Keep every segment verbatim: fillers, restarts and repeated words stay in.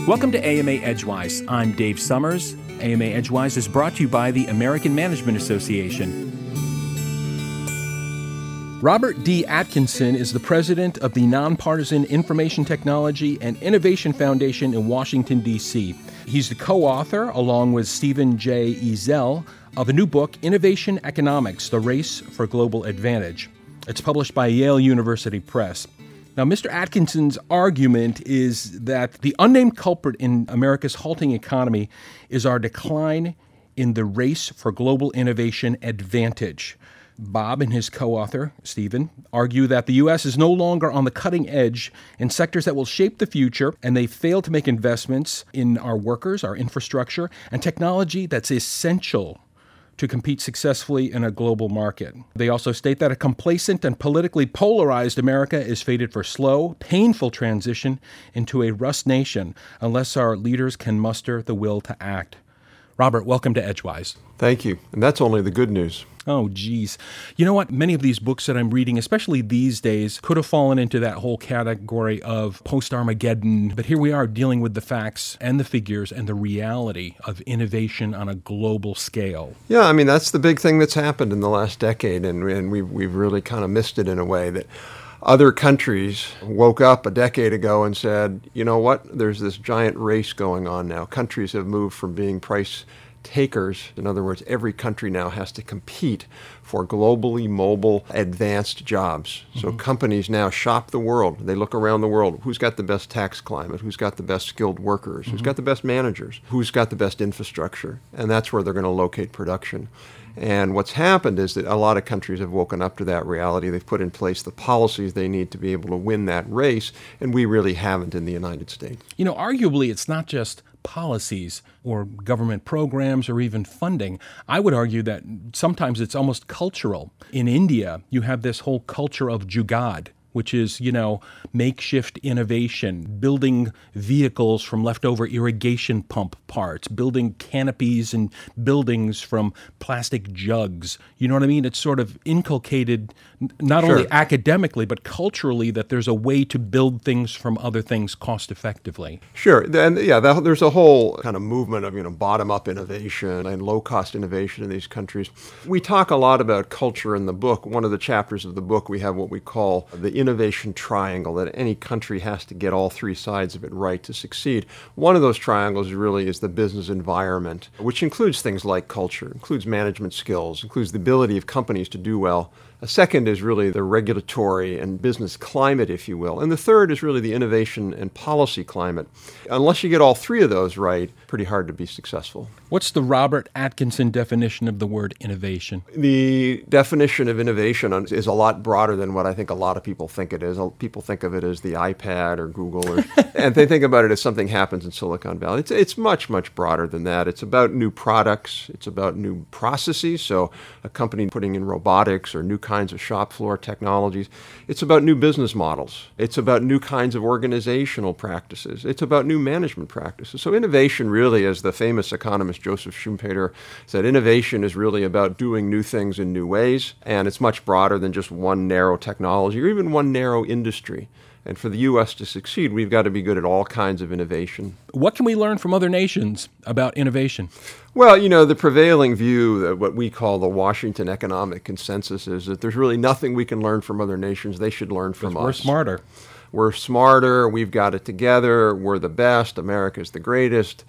Welcome to A M A Edgewise. I'm Dave Summers. A M A Edgewise is brought to you by the American Management Association. Robert D. Atkinson is the president of the Nonpartisan Information Technology and Innovation Foundation in Washington, D C He's the co-author, along with Stephen J. Ezell, of a new book, Innovation Economics, The Race for Global Advantage. It's published by Yale University Press. Now, Mister Atkinson's argument is that the unnamed culprit in America's halting economy is our decline in the race for global innovation advantage. Bob and his co-author, Stephen, argue that the U S is no longer on the cutting edge in sectors that will shape the future, and they fail to make investments in our workers, our infrastructure, and technology that's essential to compete successfully in a global market. They also state that a complacent and politically polarized America is fated for slow, painful transition into a rust nation unless our leaders can muster the will to act. Robert, welcome to Edgewise. Thank you. And that's only the good news. Oh, geez. You know what? Many of these books that I'm reading, especially these days, could have fallen into that whole category of post-Armageddon. But here we are dealing with the facts and the figures and the reality of innovation on a global scale. Yeah, I mean, that's the big thing that's happened in the last decade, and, and we've, we've really kind of missed it in a way that other countries woke up a decade ago and said, you know what, there's this giant race going on now. Countries have moved from being price takers. In other words, every country now has to compete for globally mobile, advanced jobs. So mm-hmm. companies now shop the world. They look around the world. Who's got the best tax climate? Who's got the best skilled workers? Mm-hmm. Who's got the best managers? Who's got the best infrastructure? And that's where they're going to locate production. And what's happened is that a lot of countries have woken up to that reality. They've put in place the policies they need to be able to win that race, and we really haven't in the United States. You know, arguably, it's not just policies or government programs or even funding. I would argue that sometimes it's almost cultural. In India, you have this whole culture of jugaad, which is, you know, makeshift innovation, building vehicles from leftover irrigation pump parts, building canopies and buildings from plastic jugs. You know what I mean? It's sort of inculcated not Sure. only academically, but culturally, that there's a way to build things from other things cost effectively. Sure. And yeah, that, there's a whole kind of movement of, you know, bottom-up innovation and low-cost innovation in these countries. We talk a lot about culture in the book. One of the chapters of the book, we have what we call the innovation triangle, that any country has to get all three sides of it right to succeed. One of those triangles really is the business environment, which includes things like culture, includes management skills, includes the ability of companies to do well. A second is really the regulatory and business climate, if you will. And the third is really the innovation and policy climate. Unless you get all three of those right, pretty hard to be successful. What's the Robert Atkinson definition of the word innovation? The definition of innovation is a lot broader than what I think a lot of people think it is. People think of it as the iPad or Google, or, and they think about it as something happens in Silicon Valley. It's, it's much, much broader than that. It's about new products. It's about new processes. So a company putting in robotics or new kinds of shop floor technologies. It's about new business models. It's about new kinds of organizational practices. It's about new management practices. So innovation really, as the famous economist Joseph Schumpeter said, innovation is really about doing new things in new ways, and it's much broader than just one narrow technology or even one narrow industry. And for the U S to succeed, we've got to be good at all kinds of innovation. What can we learn from other nations about innovation? Well, you know, the prevailing view, that what we call the Washington Economic Consensus, is that there's really nothing we can learn from other nations. They should learn from us. We're smarter. We're smarter. We've got it together. We're the best. America's the greatest.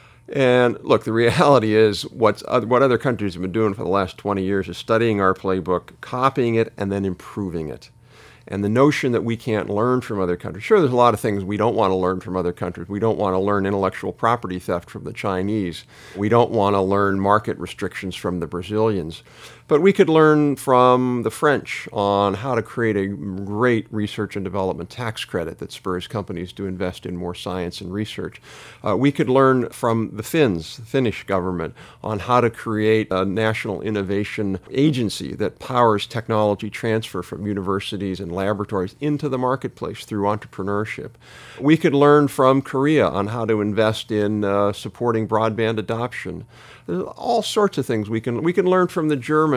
And look, the reality is what's, what other countries have been doing for the last twenty years is studying our playbook, copying it, and then improving it. And the notion that we can't learn from other countries. Sure, there's a lot of things we don't want to learn from other countries. We don't want to learn intellectual property theft from the Chinese. We don't want to learn market restrictions from the Brazilians. But we could learn from the French on how to create a great research and development tax credit that spurs companies to invest in more science and research. Uh, we could learn from the Finns, the Finnish government, on how to create a national innovation agency that powers technology transfer from universities and laboratories into the marketplace through entrepreneurship. We could learn from Korea on how to invest in uh, supporting broadband adoption. There's all sorts of things we can we can learn from the Germans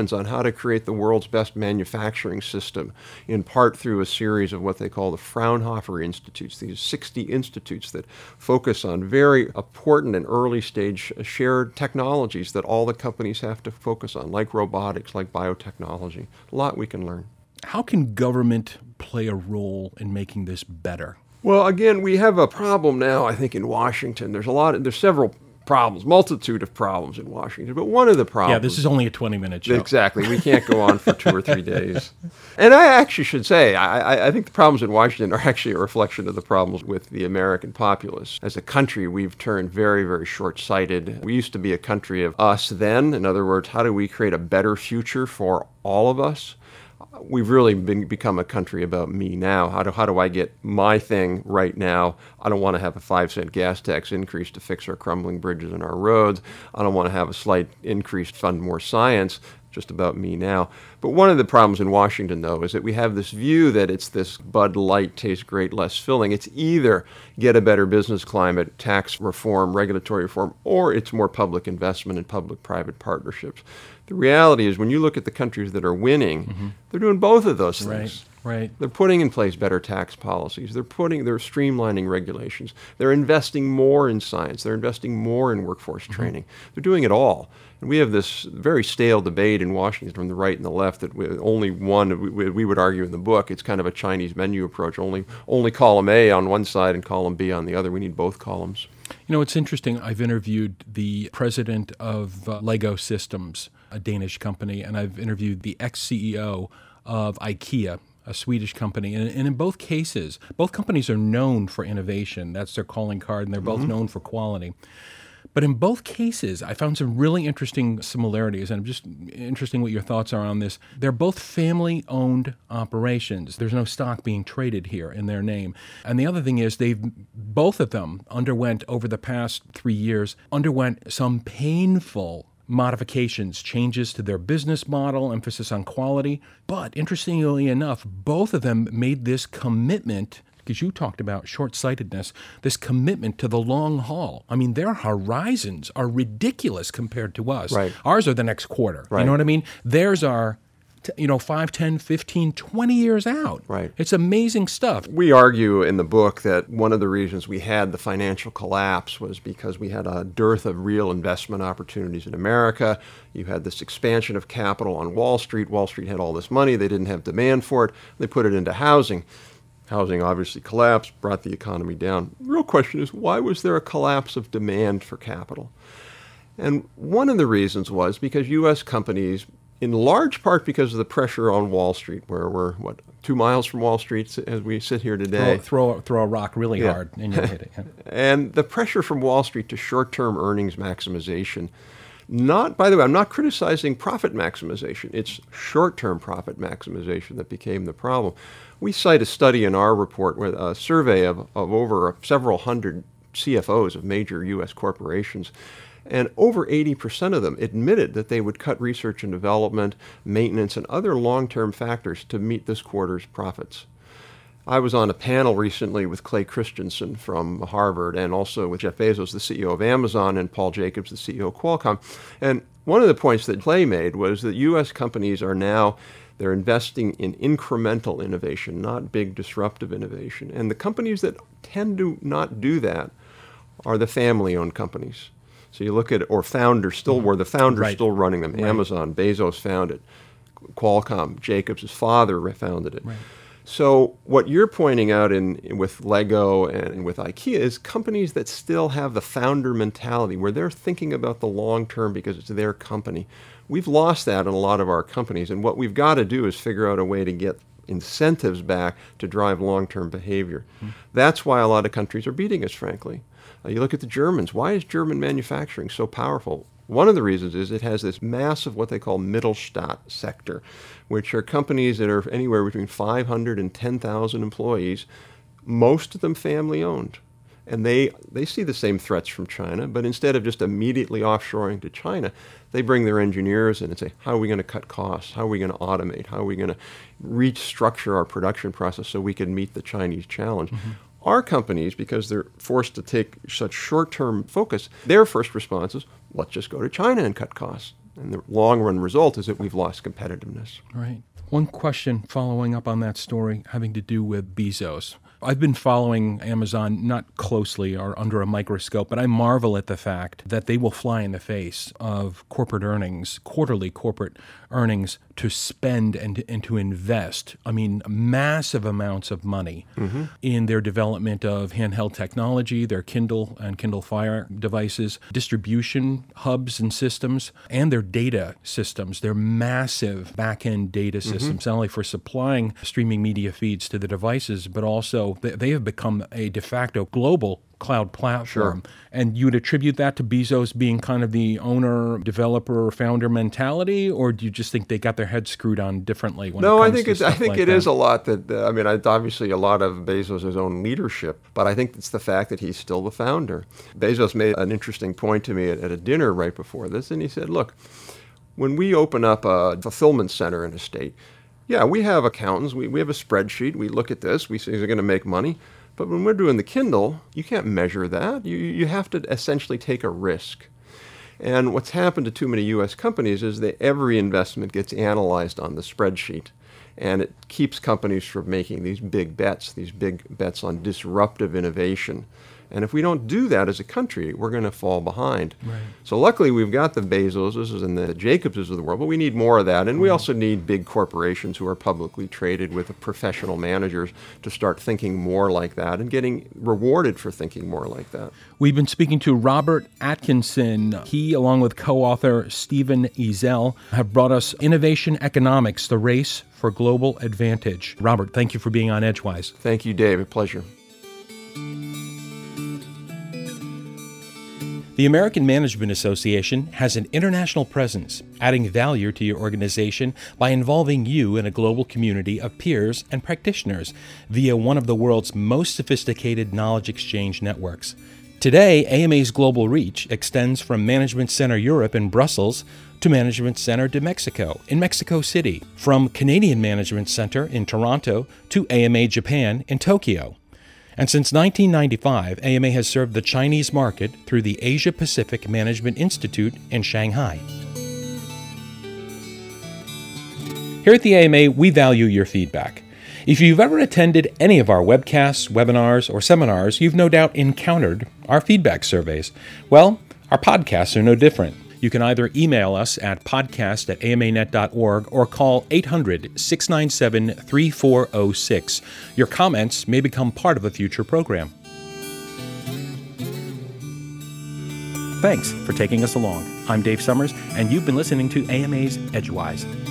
determines on how to create the world's best manufacturing system, in part through a series of what they call the Fraunhofer Institutes, these sixty institutes that focus on very important and early stage shared technologies that all the companies have to focus on, like robotics, like biotechnology. A lot we can learn. How can government play a role in making this better? Well, again, we have a problem now, I think, in Washington. There's a lot of, there's several problems, multitude of problems in Washington. But one of the problems... Yeah, this is only a twenty-minute show. Exactly. We can't go on for two or three days. And I actually should say, I, I think the problems in Washington are actually a reflection of the problems with the American populace. As a country, we've turned very, very short-sighted. We used to be a country of us then. In other words, how do we create a better future for all of us? We've really been, become a country about me now. How do, how do I get my thing right now? I don't want to have a five cent gas tax increase to fix our crumbling bridges and our roads. I don't want to have a slight increase to fund more science. Just about me now. But one of the problems in Washington, though, is that we have this view that it's this Bud Light, tastes great, less filling. It's either get a better business climate, tax reform, regulatory reform, or it's more public investment and public-private partnerships. The reality is when you look at the countries that are winning, mm-hmm. they're doing both of those things. Right, right. They're putting in place better tax policies. They're putting, they're streamlining regulations. They're investing more in science. They're investing more in workforce mm-hmm. training. They're doing it all. And we have this very stale debate in Washington from the right and the left that we, only one, we, we would argue in the book, it's kind of a Chinese menu approach, only only column A on one side and column B on the other. We need both columns. You know, it's interesting. I've interviewed the president of uh, Lego Systems, a Danish company, and I've interviewed the ex-C E O of IKEA, a Swedish company. And, and in both cases, both companies are known for innovation. That's their calling card, and they're both mm-hmm. known for quality. But in both cases, I found some really interesting similarities, and I'm just interesting what your thoughts are on this. They're both family-owned operations. There's no stock being traded here in their name. And the other thing is they've, both of them underwent, over the past three years, underwent some painful modifications, changes to their business model, emphasis on quality. But interestingly enough, both of them made this commitment, because you talked about short-sightedness, this commitment to the long haul. I mean, their horizons are ridiculous compared to us. Right. Ours are the next quarter. Right. You know what I mean? Theirs are, you know, five, ten, fifteen, twenty years out. Right. It's amazing stuff. We argue in the book that one of the reasons we had the financial collapse was because we had a dearth of real investment opportunities in America. You had this expansion of capital on Wall Street. Wall Street had all this money. They didn't have demand for it. They put it into housing. Housing obviously collapsed, brought the economy down. The real question is, why was there a collapse of demand for capital? And one of the reasons was because U S companies, in large part because of the pressure on Wall Street, where we're, what, two miles from Wall Street as we sit here today. Throw, throw, throw a rock really yeah. hard and you hit it. Yeah. And the pressure from Wall Street to short-term earnings maximization. Not, by the way, I'm not criticizing profit maximization. It's short-term profit maximization that became the problem. We cite a study in our report with a survey of, of over several hundred C F Os of major U S corporations, and over eighty percent of them admitted that they would cut research and development, maintenance, and other long-term factors to meet this quarter's profits. I was on a panel recently with Clay Christensen from Harvard and also with Jeff Bezos, the C E O of Amazon, and Paul Jacobs, the C E O of Qualcomm. And one of the points that Clay made was that U S companies are now, they're investing in incremental innovation, not big disruptive innovation. And the companies that tend to not do that are the family-owned companies. So you look at, or founders still, mm-hmm. where the founders right. still running them. Right. Amazon, Bezos founded. Qualcomm, Jacobs' father founded it. Right. So what you're pointing out in, in with Lego and with IKEA is companies that still have the founder mentality, where they're thinking about the long term because it's their company. We've lost that in a lot of our companies, and what we've got to do is figure out a way to get incentives back to drive long-term behavior. Mm-hmm. That's why a lot of countries are beating us, frankly. Uh, you look at the Germans. Why is German manufacturing so powerful? One of the reasons is it has this massive, what they call Mittelstand sector, which are companies that are anywhere between five hundred and ten thousand employees, most of them family-owned. And they, they see the same threats from China, but instead of just immediately offshoring to China, they bring their engineers in and say, how are we going to cut costs? How are we going to automate? How are we going to restructure our production process so we can meet the Chinese challenge? Mm-hmm. Our companies, because they're forced to take such short-term focus, their first response is, let's just go to China and cut costs. And the long-run result is that we've lost competitiveness. Right. One question following up on that story having to do with Bezos. I've been following Amazon not closely or under a microscope, but I marvel at the fact that they will fly in the face of corporate earnings, quarterly corporate earnings, to spend and, and to invest, I mean, massive amounts of money mm-hmm. in their development of handheld technology, their Kindle and Kindle Fire devices, distribution hubs and systems, and their data systems, their massive back-end data mm-hmm. systems, not only for supplying streaming media feeds to the devices, but also they have become a de facto global cloud platform. Sure. And you would attribute that to Bezos being kind of the owner, developer, founder mentality, or do you just think they got their heads screwed on differently when no, it comes I think to it's. stuff I think like it that? is a lot that. Uh, I mean, it's obviously a lot of Bezos' own leadership, but I think it's the fact that he's still the founder. Bezos made an interesting point to me at, at a dinner right before this, and he said, "Look, when we open up a fulfillment center in a state, yeah, we have accountants, we we have a spreadsheet, we look at this, we say they're going to make money." But when we're doing the Kindle, you can't measure that. You you have to essentially take a risk. And what's happened to too many U S companies is that every investment gets analyzed on the spreadsheet. And it keeps companies from making these big bets, these big bets on disruptive innovation. And if we don't do that as a country, we're going to fall behind. Right. So luckily, we've got the Bezoses and the Jacobses of the world, but we need more of that. And we also need big corporations who are publicly traded with professional managers to start thinking more like that and getting rewarded for thinking more like that. We've been speaking to Robert Atkinson. He, along with co-author Stephen Ezell, have brought us Innovation Economics, the Race for Global Advantage. Robert, thank you for being on Edgewise. Thank you, Dave. A pleasure. The American Management Association has an international presence, adding value to your organization by involving you in a global community of peers and practitioners via one of the world's most sophisticated knowledge exchange networks. Today, A M A's global reach extends from Management Center Europe in Brussels to Management Center de Mexico in Mexico City, from Canadian Management Center in Toronto to A M A Japan in Tokyo. And since nineteen ninety-five, A M A has served the Chinese market through the Asia Pacific Management Institute in Shanghai. Here at the A M A, we value your feedback. If you've ever attended any of our webcasts, webinars, or seminars, you've no doubt encountered our feedback surveys. Well, our podcasts are no different. You can either email us at podcast at a m a net dot org or call eight hundred, six nine seven, three four zero six. Your comments may become part of a future program. Thanks for taking us along. I'm Dave Summers, and you've been listening to A M A's Edgewise.